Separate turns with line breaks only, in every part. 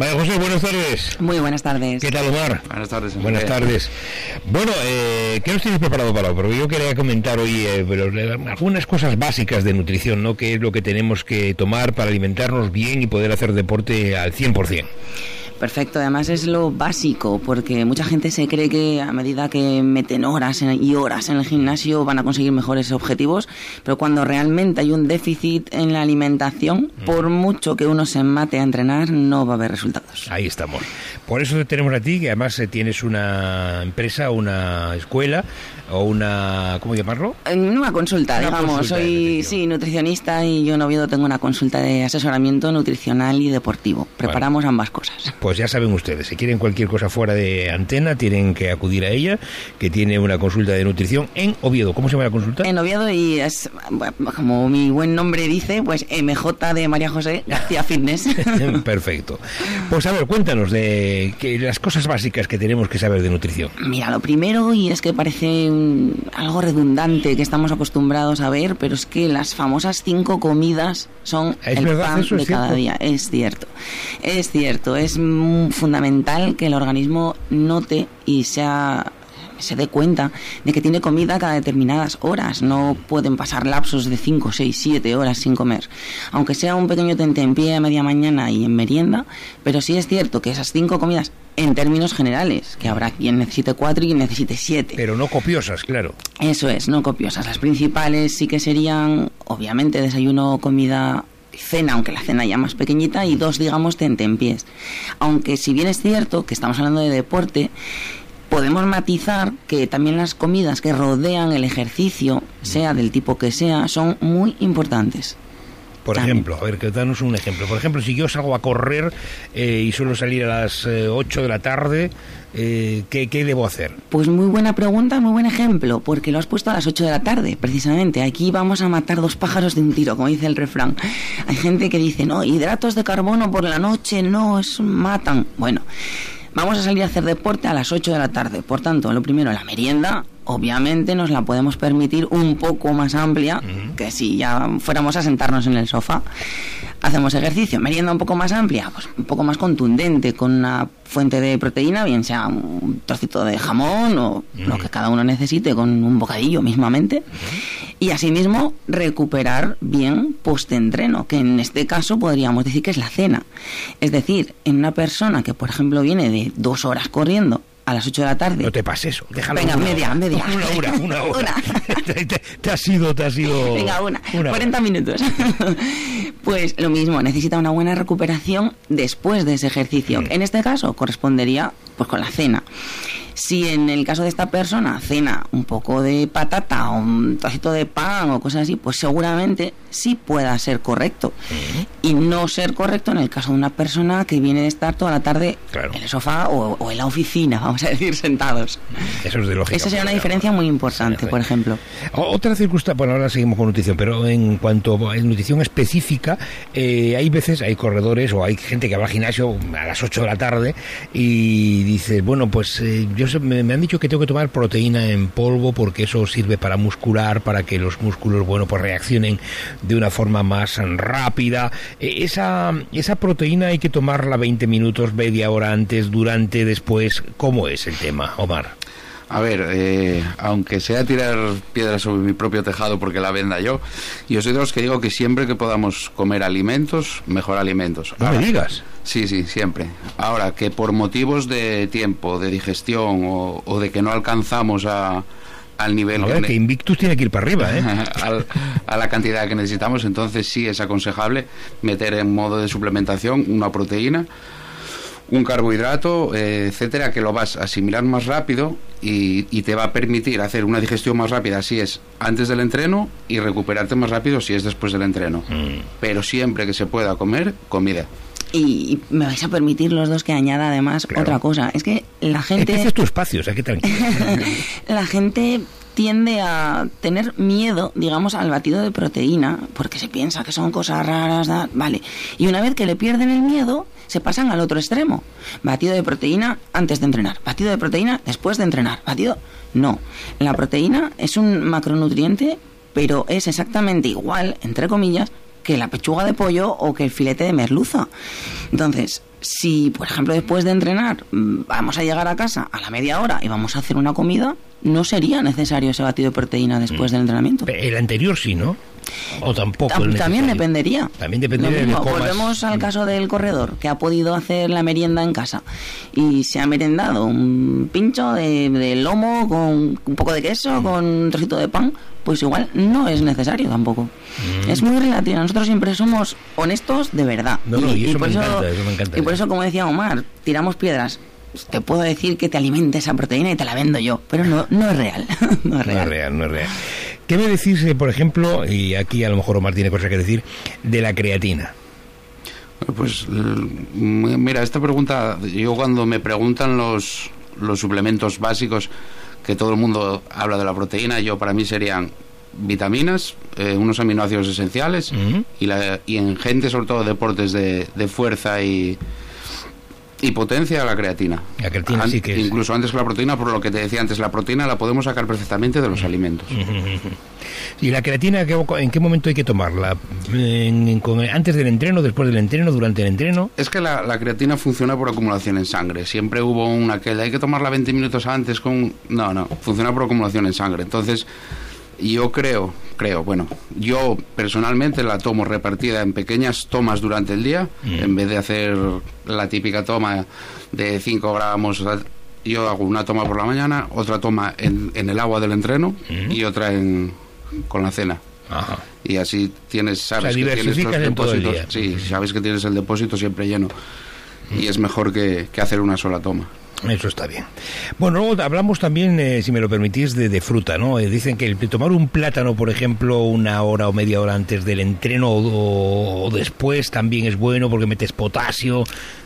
María José, buenas tardes.
Muy buenas tardes.
¿Qué tal, Omar?
Buenas tardes.
Buenas tardes. Bueno, ¿qué nos tienes preparado para hoy? Porque yo quería comentar hoy algunas cosas básicas de nutrición, ¿no? ¿Qué es lo que tenemos que tomar para alimentarnos bien y poder hacer deporte al 100%?
Perfecto, además es lo básico, porque mucha gente se cree que a medida que meten horas y horas en el gimnasio van a conseguir mejores objetivos, pero cuando realmente hay un déficit en la alimentación, por mucho que uno se mate a entrenar, no va a haber resultados.
Ahí estamos. Por eso tenemos a ti, que además tienes una empresa, una escuela o una... ¿cómo llamarlo?
Una consulta, digamos. Soy nutricionista y yo en Oviedo tengo una consulta de asesoramiento nutricional y deportivo. Preparamos ambas cosas.
Pues ya saben ustedes, si quieren cualquier cosa fuera de antena, tienen que acudir a ella, que tiene una consulta de nutrición en Oviedo. ¿Cómo se llama la consulta?
En Oviedo, y es, como mi buen nombre dice, pues MJ de María José García Fitness.
Perfecto. Pues a ver, cuéntanos de las cosas básicas que tenemos que saber de nutrición.
Mira, lo primero, y es que parece algo redundante que estamos acostumbrados a ver, pero es que las famosas 5 comidas son el pan de cada día. Es cierto, es fundamental que el organismo note y se dé cuenta de que tiene comida cada determinadas horas. No pueden pasar lapsos de 5, 6, 7 horas sin comer, aunque sea un pequeño tentempié a media mañana y en merienda, pero sí es cierto que esas 5 comidas, en términos generales, que habrá quien necesite 4 y quien necesite 7.
Pero no copiosas, claro. Eso
es, no copiosas. Las principales sí que serían, obviamente, desayuno, comida, cena, aunque la cena ya más pequeñita, y 2, digamos, tentempiés. Aunque si bien es cierto que estamos hablando de deporte, podemos matizar que también las comidas que rodean el ejercicio, sea del tipo que sea, son muy importantes.
Por ejemplo, a ver, que danos un ejemplo. Por ejemplo, si yo salgo a correr y suelo salir a las 8 de la tarde, ¿qué debo hacer?
Pues muy buena pregunta, muy buen ejemplo, porque lo has puesto a las 8 de la tarde, precisamente. Aquí vamos a matar 2 pájaros de un tiro, como dice el refrán. Hay gente que dice, no, hidratos de carbono por la noche, no, matan. Bueno, vamos a salir a hacer deporte a las 8 de la tarde. Por tanto, lo primero, la merienda, obviamente nos la podemos permitir un poco más amplia que si ya fuéramos a sentarnos en el sofá. Hacemos ejercicio, merienda un poco más amplia, pues un poco más contundente, con una fuente de proteína, bien sea un trocito de jamón o lo que cada uno necesite, con un bocadillo mismamente. Y asimismo recuperar bien postentreno, que en este caso podríamos decir que es la cena. Es decir, en una persona que, por ejemplo, viene de 2 horas corriendo a las 8 de la tarde.
No te pases eso, déjalo.
Venga, media.
Una hora. Te ha sido.
Venga, una 40 minutos. Pues lo mismo, necesita una buena recuperación después de ese ejercicio. En este caso correspondería pues con la cena. Si en el caso de esta persona cena un poco de patata o un trocito de pan o cosas así, pues seguramente sí pueda ser correcto. Y no ser correcto en el caso de una persona que viene de estar toda la tarde en el sofá o en la oficina, vamos a decir, sentados.
Eso es de lógica.
Esa sería una diferencia muy importante, por ejemplo.
Otra circunstancia, bueno, ahora seguimos con nutrición, pero en cuanto a nutrición específica, hay veces, hay corredores o hay gente que va al gimnasio a las 8 de la tarde y dice, bueno, pues me han dicho que tengo que tomar proteína en polvo porque eso sirve para muscular, para que los músculos, bueno, pues reaccionen de una forma más rápida. Esa proteína hay que tomarla 20 minutos, media hora antes, durante, después. ¿Cómo es el tema, Omar?
A ver, aunque sea tirar piedras sobre mi propio tejado porque la venda yo soy de los que digo que siempre que podamos comer alimentos, mejor alimentos.
No me digas.
Sí, siempre. Ahora, que por motivos de tiempo, de digestión o de que no alcanzamos al nivel...
A ver, que Invictus tiene que ir para arriba,
a la cantidad que necesitamos, entonces sí es aconsejable meter en modo de suplementación una proteína, un carbohidrato, etcétera, que lo vas a asimilar más rápido y te va a permitir hacer una digestión más rápida si es antes del entreno y recuperarte más rápido si es después del entreno. Pero siempre que se pueda comer, comida.
Y me vais a permitir los dos que añada además otra cosa. Es que la gente...
Este es tu espacio, o sea, que tranquilo.
La gente tiende a tener miedo, digamos, al batido de proteína, porque se piensa que son cosas raras, vale. Y una vez que le pierden el miedo, se pasan al otro extremo. Batido de proteína antes de entrenar, batido de proteína después de entrenar, batido... No, la proteína es un macronutriente, pero es exactamente igual, entre comillas, que la pechuga de pollo o que el filete de merluza. Entonces, si, por ejemplo, después de entrenar vamos a llegar a casa a la media hora y vamos a hacer una comida, no sería necesario ese batido de proteína después del entrenamiento.
El anterior sí, ¿no? O tampoco.
También dependería.
También dependería de cómo.
Volvemos al caso del corredor, que ha podido hacer la merienda en casa y se ha merendado un pincho de lomo con un poco de queso, con un trocito de pan, pues igual no es necesario tampoco. Es muy relativo. Nosotros siempre somos honestos de verdad.
Y eso me encanta.
Y por eso, como decía Omar, tiramos piedras. Te puedo decir que te alimente esa proteína y te la vendo yo, pero no es real. No es real.
¿Qué me decís, por ejemplo, y aquí a lo mejor Omar tiene cosas que decir, de la creatina?
Pues mira, esta pregunta, yo cuando me preguntan los suplementos básicos, que todo el mundo habla de la proteína, yo para mí serían vitaminas, unos aminoácidos esenciales, y en gente, sobre todo deportes de fuerza y potencia, la creatina.
La creatina sí que es.
Incluso antes que la proteína, por lo que te decía antes, la proteína la podemos sacar perfectamente de los alimentos.
¿Y la creatina en qué momento hay que tomarla? ¿Antes del entreno, después del entreno, durante el entreno?
Es que la creatina funciona por acumulación en sangre. Siempre hubo una que hay que tomarla 20 minutos antes con... No, funciona por acumulación en sangre. Entonces, yo creo, yo personalmente la tomo repartida en pequeñas tomas durante el día, en vez de hacer la típica toma de 5 gramos, yo hago una toma por la mañana, otra toma en el agua del entreno y otra con la cena. Ajá. Y así sabes que tienes los depósitos, sí, sabes que tienes el depósito siempre lleno, y es mejor que hacer una sola toma.
Eso está bien. Bueno, luego hablamos también, si me lo permitís, de fruta, ¿no? Dicen que tomar un plátano, por ejemplo, 1 hora o media hora antes del entreno o después también es bueno porque metes potasio.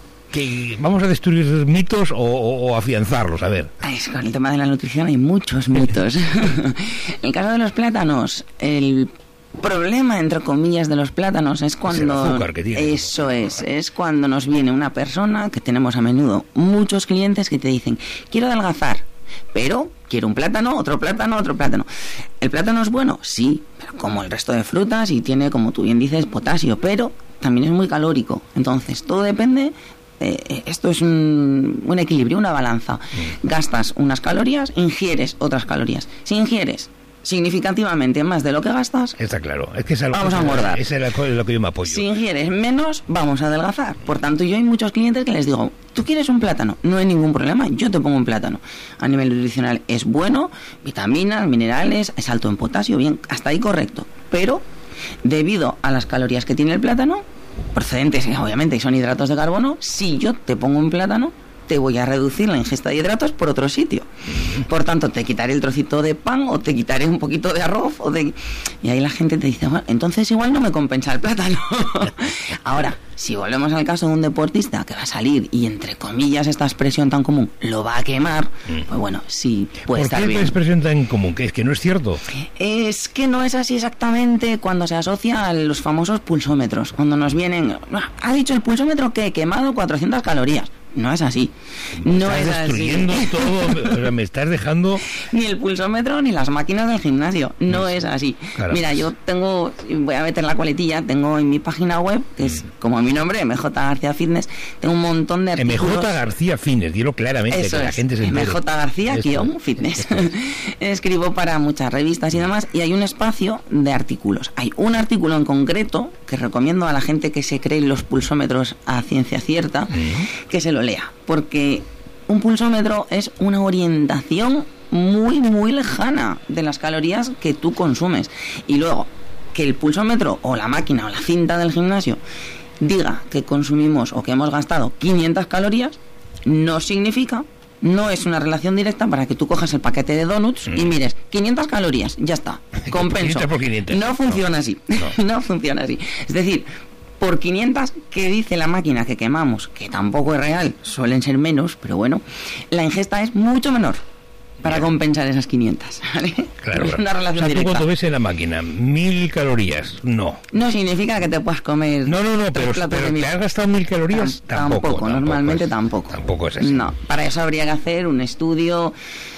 Que ¿vamos a destruir mitos o afianzarlos? A ver.
Con el tema de la nutrición hay muchos mitos. En el caso de los plátanos, el problema, entre comillas, de los plátanos es cuando...
Es el azúcar que tiene.
Eso es cuando nos viene una persona, que tenemos a menudo muchos clientes que te dicen, quiero adelgazar, pero quiero un plátano, otro plátano, otro plátano. ¿El plátano es bueno? Sí, pero como el resto de frutas, y tiene, como tú bien dices, potasio, pero también es muy calórico. Entonces, todo depende... esto es un equilibrio, una balanza. Gastas unas calorías, ingieres otras calorías. Si ingieres significativamente más de lo que gastas,
está claro, es que
vamos a engordar.
Eso es lo que yo me apoyo.
Si ingieres menos, vamos a adelgazar. Por tanto, yo hay muchos clientes que les digo, ¿tú quieres un plátano? No hay ningún problema, yo te pongo un plátano. A nivel nutricional es bueno, vitaminas, minerales, es alto en potasio, bien, hasta ahí correcto. Pero, debido a las calorías que tiene el plátano, procedentes, obviamente, y son hidratos de carbono, si yo te pongo un plátano, te voy a reducir la ingesta de hidratos por otro sitio. Por tanto, te quitaré el trocito de pan o te quitaré un poquito de arroz. Y ahí la gente te dice, bueno, entonces igual no me compensa el plátano. Ahora, si volvemos al caso de un deportista que va a salir y, entre comillas, esta expresión tan común, lo va a quemar, pues bueno, sí puede estar bien.
¿Por qué esta expresión tan común? ¿Que es que no es cierto?
Es que no es así exactamente cuando se asocia a los famosos pulsómetros. Cuando nos vienen, ha dicho el pulsómetro que he quemado 400 calorías. No es así.
No es destruyendo así. Todo. O sea, me estás dejando...
Ni el pulsómetro ni las máquinas del gimnasio. No es así. Claro. Mira, yo tengo... Voy a meter la coletilla. Tengo en mi página web, que es como mi nombre, MJ García Fitness, tengo un montón de artículos.
MJ García Fitness, dilo claramente.
Eso
que la gente se entere.
MJ García-Fitness. Escribo para muchas revistas y demás, y hay un espacio de artículos. Hay un artículo en concreto que recomiendo a la gente que se cree los pulsómetros a ciencia cierta, que se lo lea, porque un pulsómetro es una orientación muy, muy lejana de las calorías que tú consumes. Y luego, que el pulsómetro o la máquina o la cinta del gimnasio diga que consumimos o que hemos gastado 500 calorías, no significa, no es una relación directa para que tú cojas el paquete de donuts y mires 500 calorías, ya está, compenso.
500 por 500.
No funciona así. No funciona así. Es decir, por 500 que dice la máquina que quemamos, que tampoco es real, suelen ser menos, pero bueno, la ingesta es mucho menor para compensar esas 500, ¿vale?
Claro.
Es una relación directa.
Tú cuando ves en la máquina 1000 calorías, no
significa que te puedas comer.
No, pero ¿te has gastado 1000 calorías?
Tampoco, normalmente tampoco.
Tampoco es así.
No, para eso habría que hacer un estudio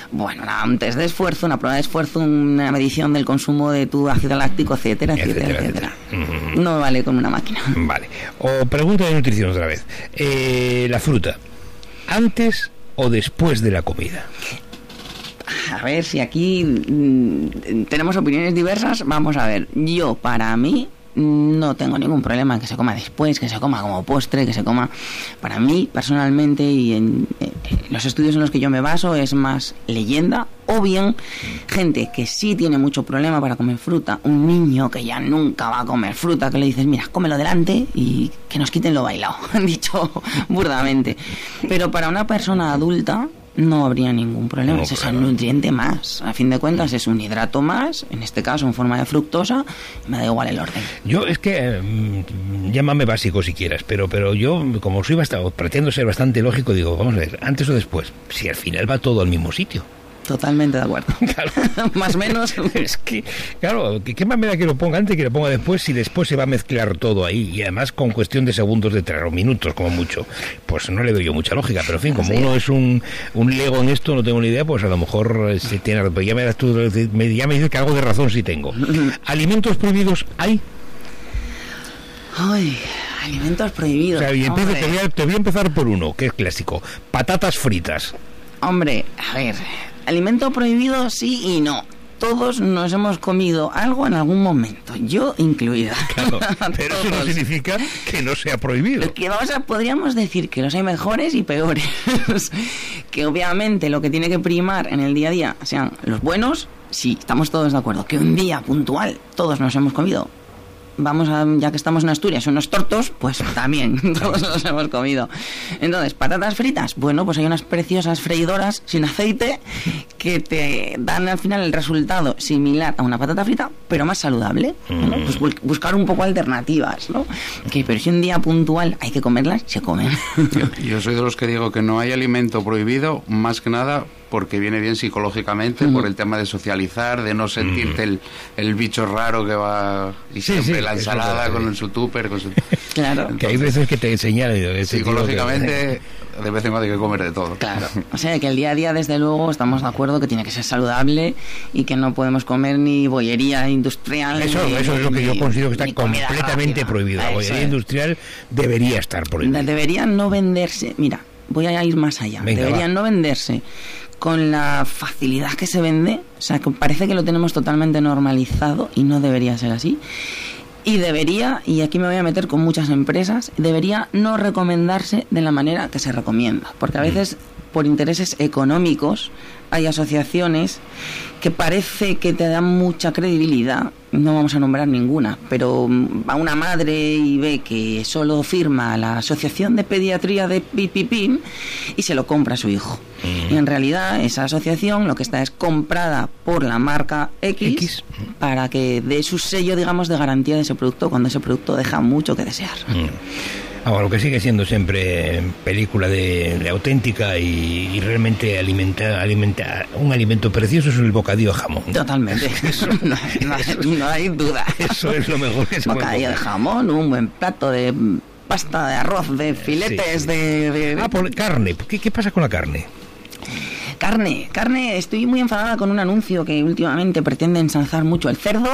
Bueno, un test de esfuerzo, una prueba de esfuerzo, una medición del consumo de tu ácido láctico, etcétera. No me vale con una máquina.
Vale. O pregunta de nutrición otra vez. La fruta, ¿antes o después de la comida?
A ver, si aquí tenemos opiniones diversas, vamos a ver. Yo, para mí, no tengo ningún problema en que se coma después, que se coma como postre, que se coma... Para mí, personalmente, y en los estudios en los que yo me baso, es más leyenda, o bien gente que sí tiene mucho problema para comer fruta, un niño que ya nunca va a comer fruta, que le dices, mira, cómelo delante y que nos quiten lo bailado, dicho burdamente. Pero para una persona adulta no habría ningún problema, es un nutriente más, a fin de cuentas es un hidrato más, en este caso en forma de fructosa, me da igual el orden.
Yo es que, llámame básico si quieras, pero yo, como soy pretendo ser bastante lógico, digo, vamos a ver, antes o después, si al final va todo al mismo sitio.
Totalmente de acuerdo.
Claro.
Más o menos.
Es que, claro, ¿qué más me da que lo ponga antes que lo ponga después si después se va a mezclar todo ahí? Y además con cuestión de segundos detrás, o minutos como mucho. Pues no le veo yo mucha lógica. Pero en fin, como uno es un lego en esto, no tengo ni idea, pues a lo mejor se tiene... Pues ya me dices que algo de razón sí tengo. ¿Alimentos prohibidos hay?
Ay, alimentos prohibidos.
O sea, te voy a empezar por uno, que es clásico. Patatas fritas.
Hombre, a ver... Alimento prohibido sí y no. Todos nos hemos comido algo en algún momento, yo incluida.
Claro, pero eso no significa que no sea prohibido.
Que podríamos decir que los hay mejores y peores. Que obviamente lo que tiene que primar en el día a día sean los buenos. Sí, estamos todos de acuerdo. Que un día puntual todos nos hemos comido, ya que estamos en Asturias, unos tortos, pues también todos los hemos comido. Entonces, patatas fritas, bueno, pues hay unas preciosas freidoras sin aceite que te dan al final el resultado similar a una patata frita, pero más saludable, ¿no? Pues buscar un poco alternativas, ¿no? Pero si un día puntual hay que comerlas, se comen.
Yo soy de los que digo que no hay alimento prohibido, más que nada porque viene bien psicológicamente, por el tema de socializar, de no sentirte el bicho raro que va y siempre la ensalada con su tupper.
Claro.
Que hay veces que te enseñan
psicológicamente de vez en cuando hay que comer de todo.
Claro. O sea, que el día a día, desde luego, estamos de acuerdo que tiene que ser saludable y que no podemos comer ni bollería industrial.
Eso es lo que yo considero que está completamente prohibido. La bollería industrial debería estar prohibida.
Debería no venderse. Mira, voy a ir más allá. Deberían no venderse con la facilidad que se vende. O sea, que parece que lo tenemos totalmente normalizado y no debería ser así. Y debería, y aquí me voy a meter con muchas empresas, debería no recomendarse de la manera que se recomienda. Porque a veces, por intereses económicos, hay asociaciones que parece que te dan mucha credibilidad, no vamos a nombrar ninguna, pero va una madre y ve que solo firma la Asociación de Pediatría de Pipipim y se lo compra a su hijo. Y en realidad esa asociación lo que está es comprada por la marca X para que dé su sello, digamos, de garantía de ese producto cuando ese producto deja mucho que desear.
Ahora, lo que sigue siendo siempre película de auténtica y realmente alimenta un alimento precioso es el bocadillo de jamón.
Totalmente. Eso, no hay duda.
Eso es lo mejor que se puede comer.
Bocadillo de jamón, un buen plato de pasta de arroz, de filetes, de...
por carne. ¿Qué pasa con la carne?
Carne, estoy muy enfadada con un anuncio que últimamente pretende ensalzar mucho el cerdo.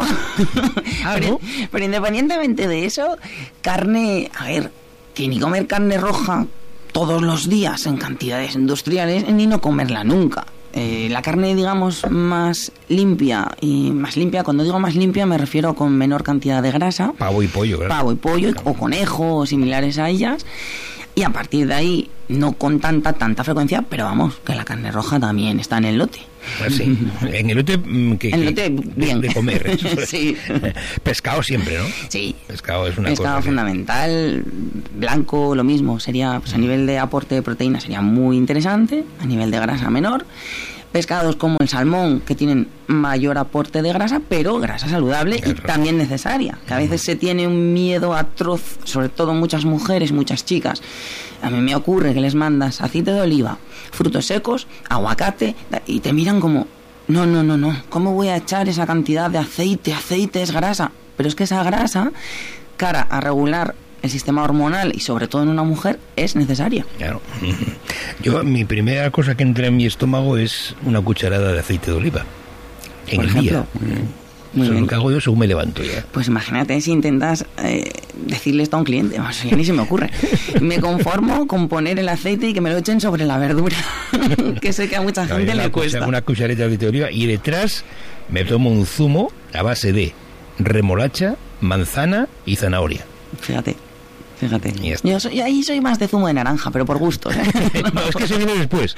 Pero independientemente de eso, carne, a ver, que ni comer carne roja todos los días en cantidades industriales, ni no comerla nunca. La carne, digamos, más limpia, cuando digo más limpia me refiero con menor cantidad de grasa.
Pavo y pollo, ¿verdad?
Pavo y pollo, o conejo, o similares a ellas. Y a partir de ahí, no con tanta frecuencia, pero vamos, que la carne roja también está en el lote.
Sí, en el lote
bien.
De comer.
Sí.
Pescado siempre, ¿no?
Sí.
Pescado es una
cosa fundamental. Blanco, lo mismo. Sería, pues a nivel de aporte de proteína sería muy interesante, a nivel de grasa menor. Pescados como el salmón, que tienen mayor aporte de grasa, pero grasa saludable y también necesaria. Que a veces se tiene un miedo atroz, sobre todo muchas mujeres, muchas chicas. A mí me ocurre que les mandas aceite de oliva, frutos secos, aguacate, y te miran como, no, ¿cómo voy a echar esa cantidad de aceite? Aceite es grasa. Pero es que esa grasa, cara a regular el sistema hormonal y sobre todo en una mujer es necesaria.
Claro. Mi primera cosa que entra en mi estómago es una cucharada de aceite de oliva. En el día. Eso es lo que hago yo según me levanto ya.
Pues imagínate si intentas decirle esto a un cliente, ya ni se me ocurre. Me conformo con poner el aceite y que me lo echen sobre la verdura, que sé que a mucha gente le cuesta.
Una cuchareta de aceite de oliva y detrás me tomo un zumo a base de remolacha, manzana y zanahoria.
Fíjate. Yo ahí soy más de zumo de naranja, pero por gusto.
No, es que se viene después.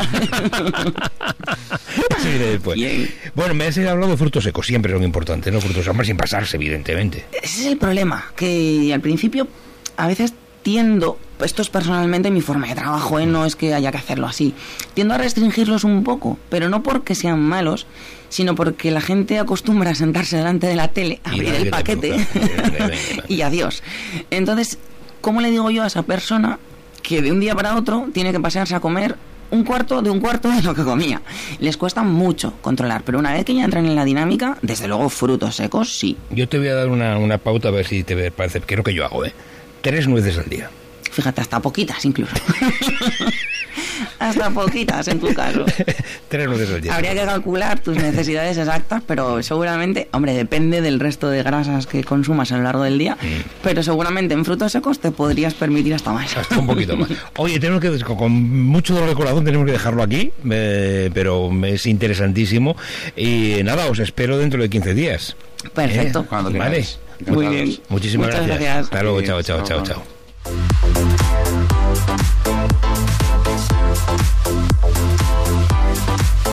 Se viene después. Bueno, me has hablado de frutos secos, siempre son importantes, ¿no? Frutos secos, sin pasarse, evidentemente.
Ese es el problema, que al principio a veces tiendo, esto es personalmente mi forma de trabajo, no es que haya que hacerlo así, tiendo a restringirlos un poco, pero no porque sean malos, sino porque la gente acostumbra a sentarse delante de la tele, abrir el paquete y adiós. Entonces, ¿cómo le digo yo a esa persona que de un día para otro tiene que pasarse a comer un cuarto de lo que comía? Les cuesta mucho controlar, pero una vez que ya entran en la dinámica, desde luego frutos secos, sí.
Yo te voy a dar una pauta a ver si te parece, que es lo que yo hago, 3 nueces al día.
Fíjate, hasta poquitas incluso. Hasta poquitas en tu caso.
3 nueces al día.
Habría que calcular tus necesidades exactas, pero seguramente, hombre, depende del resto de grasas que consumas a lo largo del día, pero seguramente en frutos secos te podrías permitir hasta más.
Hasta un poquito más. Oye, tenemos que, con mucho dolor de corazón, tenemos que dejarlo aquí, pero es interesantísimo. Y nada, os espero dentro de 15 días.
Perfecto.
Cuando
vale.
queráis.
Muy bien.
Muchísimas
gracias.
Hasta luego. Chao.